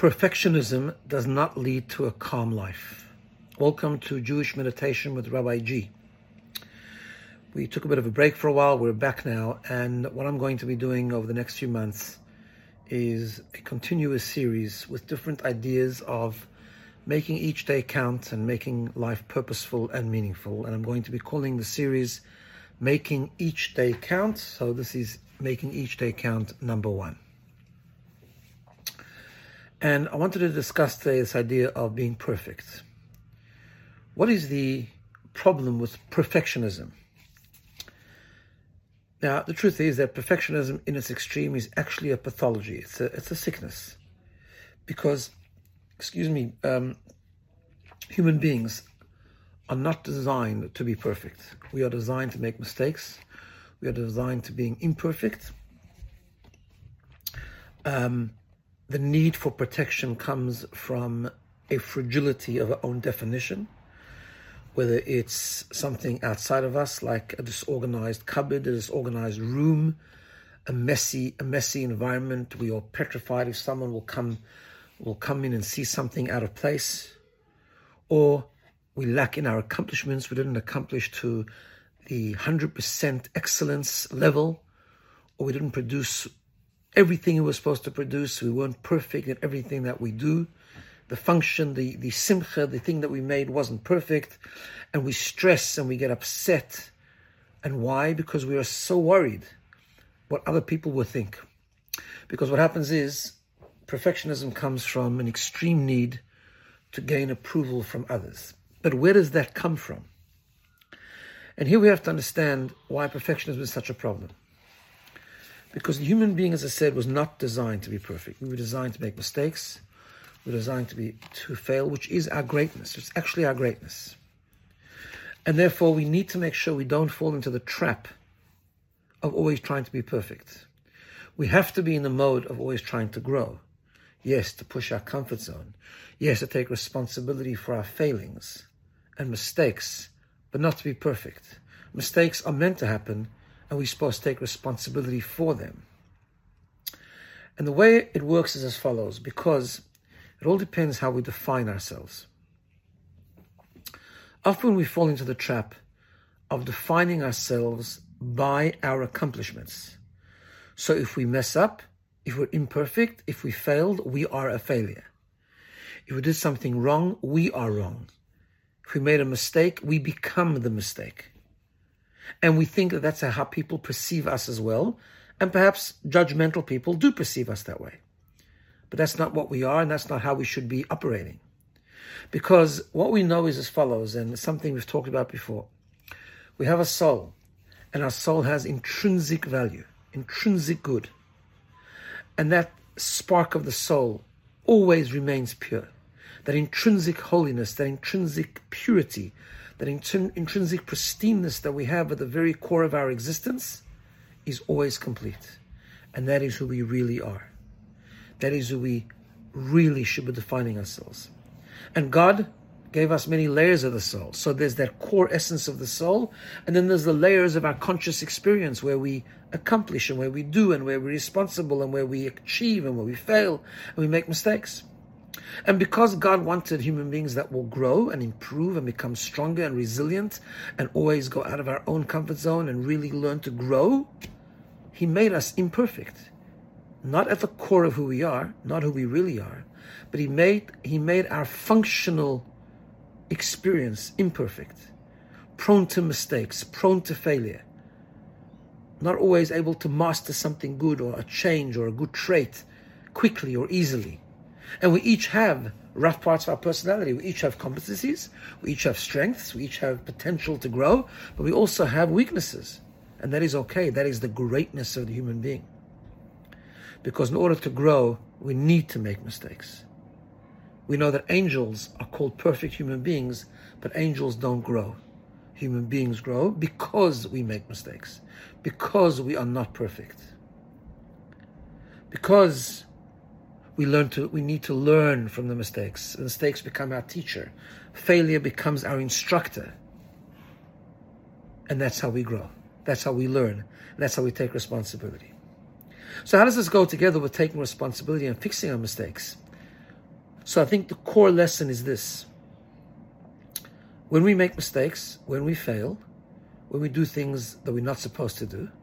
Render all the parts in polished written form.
Perfectionism does not lead to a calm life. Welcome to Jewish Meditation with Rabbi G. We took a bit of a break for a while. We're back now, and what I'm going to be doing over the next few months is a continuous series with different ideas of making each day count and making life purposeful and meaningful. And I'm going to be calling the series Making Each Day Count. So this is Making Each Day Count number 1. And I wanted to discuss today this idea of being perfect. What is the problem with perfectionism? Now, the truth is that perfectionism in its extreme is actually a pathology. It's a sickness. Because, human beings are not designed to be perfect. We are designed to make mistakes. We are designed to being imperfect. The need for protection comes from a fragility of our own definition, whether it's something outside of us, like a disorganized cupboard, a disorganized room, a messy environment. We are petrified if someone will come in and see something out of place, or we lack in our accomplishments. We didn't accomplish to the 100% excellence level, or we didn't produce everything we were supposed to produce. We weren't perfect in everything that we do. The function, the simcha, the thing that we made wasn't perfect. And we stress and we get upset. And why? Because we are so worried what other people will think. Because what happens is perfectionism comes from an extreme need to gain approval from others. But where does that come from? And here we have to understand why perfectionism is such a problem. Because the human being, as I said, was not designed to be perfect. We were designed to make mistakes. We were designed to fail, which is our greatness. It's actually our greatness. And therefore, we need to make sure we don't fall into the trap of always trying to be perfect. We have to be in the mode of always trying to grow. Yes, to push our comfort zone. Yes, to take responsibility for our failings and mistakes, but not to be perfect. Mistakes are meant to happen, and we're supposed to take responsibility for them. And the way it works is as follows, because it all depends how we define ourselves. Often we fall into the trap of defining ourselves by our accomplishments. So if we mess up, if we're imperfect, if we failed, we are a failure. If we did something wrong, we are wrong. If we made a mistake, we become the mistake. And we think that that's how people perceive us as well. And perhaps judgmental people do perceive us that way. But that's not what we are, and that's not how we should be operating. Because what we know is as follows, and it's something we've talked about before. We have a soul, and our soul has intrinsic value, intrinsic good. And that spark of the soul always remains pure. That intrinsic holiness, that intrinsic purity, that intrinsic pristineness that we have at the very core of our existence is always complete. And that is who we really are. That is who we really should be defining ourselves. And God gave us many layers of the soul. So there's that core essence of the soul, and then there's the layers of our conscious experience where we accomplish and where we do and where we're responsible and where we achieve and where we fail and we make mistakes. And because God wanted human beings that will grow and improve and become stronger and resilient and always go out of our own comfort zone and really learn to grow, He made us imperfect. Not at the core of who we are, not who we really are, but He made our functional experience imperfect, prone to mistakes, prone to failure, not always able to master something good or a change or a good trait quickly or easily. And we each have rough parts of our personality. We each have competencies. We each have strengths. We each have potential to grow. But we also have weaknesses. And that is okay. That is the greatness of the human being. Because in order to grow, we need to make mistakes. We know that angels are called perfect human beings, but angels don't grow. Human beings grow because we make mistakes. Because we are not perfect. Because we need to learn from the mistakes. Mistakes become our teacher. Failure becomes our instructor. And that's how we grow. That's how we learn. That's how we take responsibility. So how does this go together with taking responsibility and fixing our mistakes? So I think the core lesson is this. When we make mistakes, when we fail, when we do things that we're not supposed to do,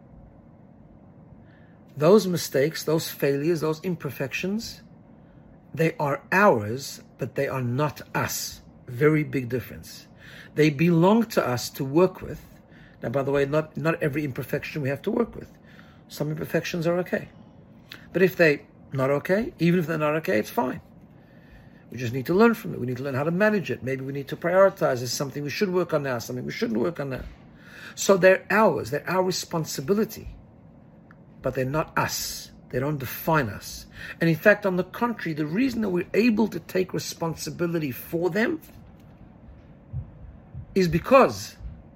those mistakes, those failures, those imperfections, they are ours, but they are not us. Very big difference. They belong to us to work with. Now, by the way, not every imperfection we have to work with. Some imperfections are okay. But if they're not okay, even if they're not okay, it's fine. We just need to learn from it. We need to learn how to manage it. Maybe we need to prioritize. It's something we should work on now, something we shouldn't work on now. So they're ours. They're our responsibility. But they're not us. They don't define us. And in fact, on the contrary, the reason that we're able to take responsibility for them is because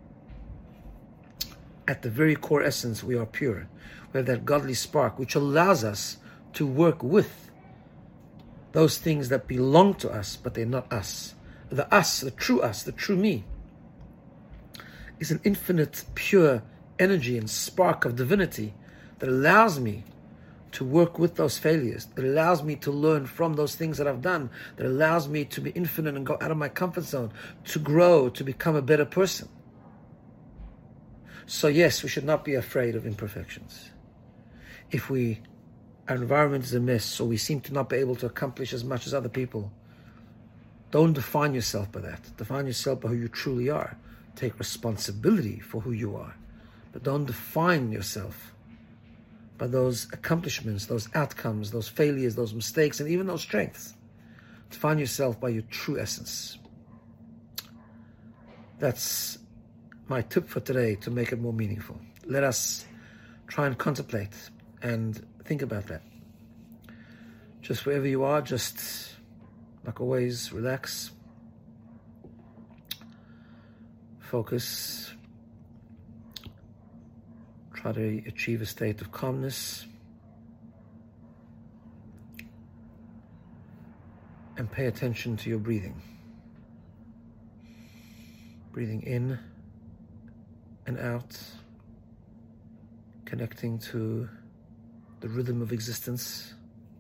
at the very core essence, we are pure. We have that godly spark, which allows us to work with those things that belong to us, but they're not us. The true me, is an infinite, pure energy and spark of divinity that allows me to work with those failures, that allows me to learn from those things that I've done, that allows me to be infinite and go out of my comfort zone, to grow, to become a better person. So yes, we should not be afraid of imperfections. If our environment is a mess, or we seem to not be able to accomplish as much as other people, don't define yourself by that. Define yourself by who you truly are. Take responsibility for who you are. But don't define yourself by those accomplishments, those outcomes, those failures, those mistakes, and even those strengths. Define yourself by your true essence. That's my tip for today to make it more meaningful. Let us try and contemplate and think about that. Just wherever you are, just like always, relax, focus, try to achieve a state of calmness, and pay attention to your breathing. Breathing in and out, connecting to the rhythm of existence.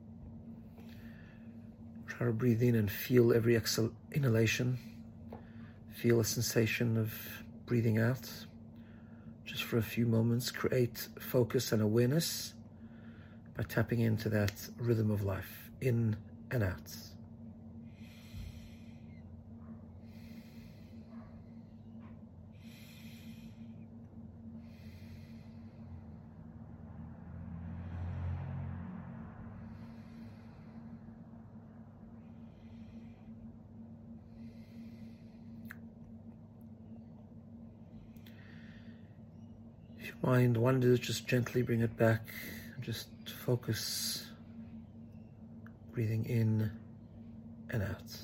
Try to breathe in and feel every inhalation. Feel a sensation of breathing out. Just for a few moments, create focus and awareness by tapping into that rhythm of life, in and out. If your mind wanders, just gently bring it back. Just focus, breathing in and out.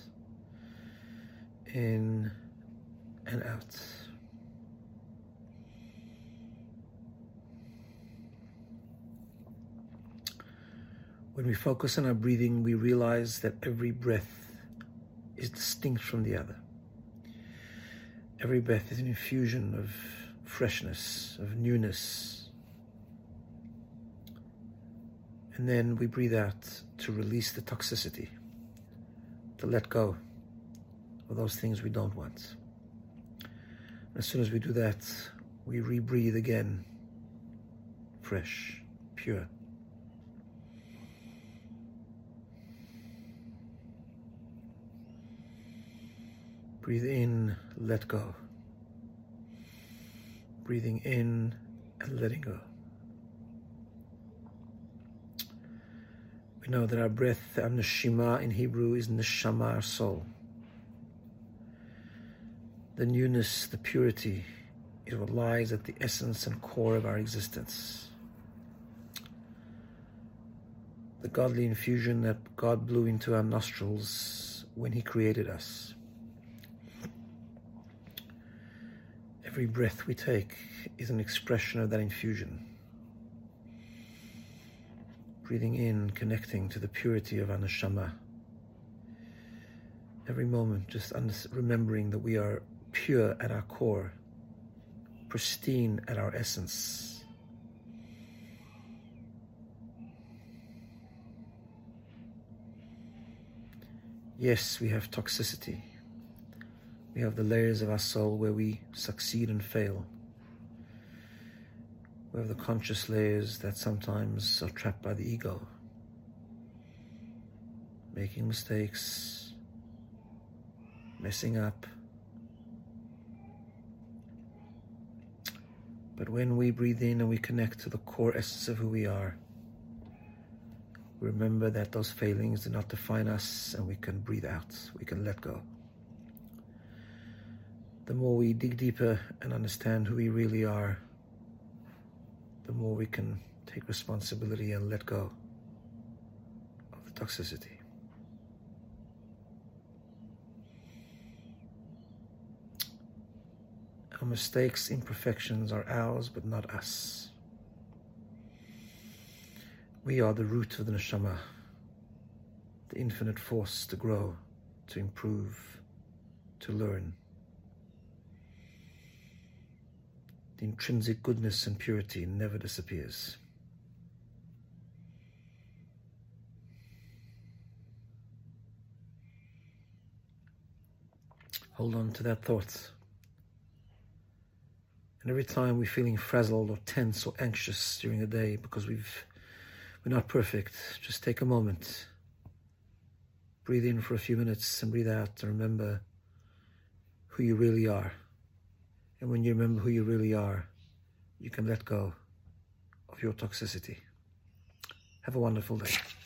In and out. When we focus on our breathing, we realize that every breath is distinct from the other. Every breath is an infusion of freshness, of newness. And then we breathe out to release the toxicity, to let go of those things we don't want. And as soon as we do that, we rebreathe again, fresh, pure. Breathe in, let go. Breathing in and letting go. We know that our breath, our neshima in Hebrew, is neshama, our soul. The newness, the purity is what lies at the essence and core of our existence. The godly infusion that God blew into our nostrils when He created us. Every breath we take is an expression of that infusion. Breathing in, connecting to the purity of our neshama. Every moment, just remembering that we are pure at our core, pristine at our essence. Yes, we have toxicity. We have the layers of our soul where we succeed and fail. We have the conscious layers that sometimes are trapped by the ego, making mistakes, messing up. But when we breathe in and we connect to the core essence of who we are, we remember that those failings do not define us, and we can breathe out, we can let go. The more we dig deeper and understand who we really are, the more we can take responsibility and let go of the toxicity. Our mistakes, imperfections are ours, but not us. We are the root of the neshama, the infinite force to grow, to improve, to learn. The intrinsic goodness and purity never disappears. Hold on to that thought. And every time we're feeling frazzled or tense or anxious during the day because we're not perfect, just take a moment. Breathe in for a few minutes and breathe out, and remember who you really are. And when you remember who you really are, you can let go of your toxicity. Have a wonderful day.